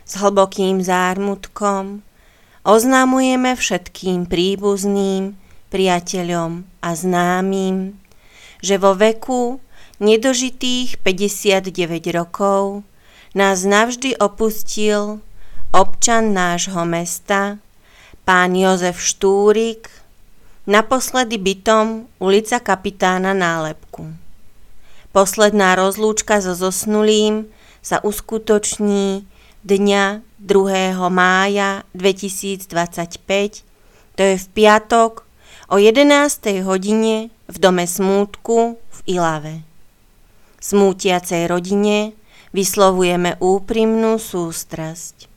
S hlbokým zármutkom oznamujeme všetkým príbuzným, priateľom a známym, že vo veku nedožitých 59 rokov nás navždy opustil občan nášho mesta, pán Jozef Štúrik, naposledy bytom ulica Kapitána Nálepku. Posledná rozlúčka so zosnulým sa uskutoční dňa 2. mája 2025, to je v piatok o 11. hodine v dome smútku v Ilave. Smútiacej rodine vyslovujeme úprimnú sústrasť.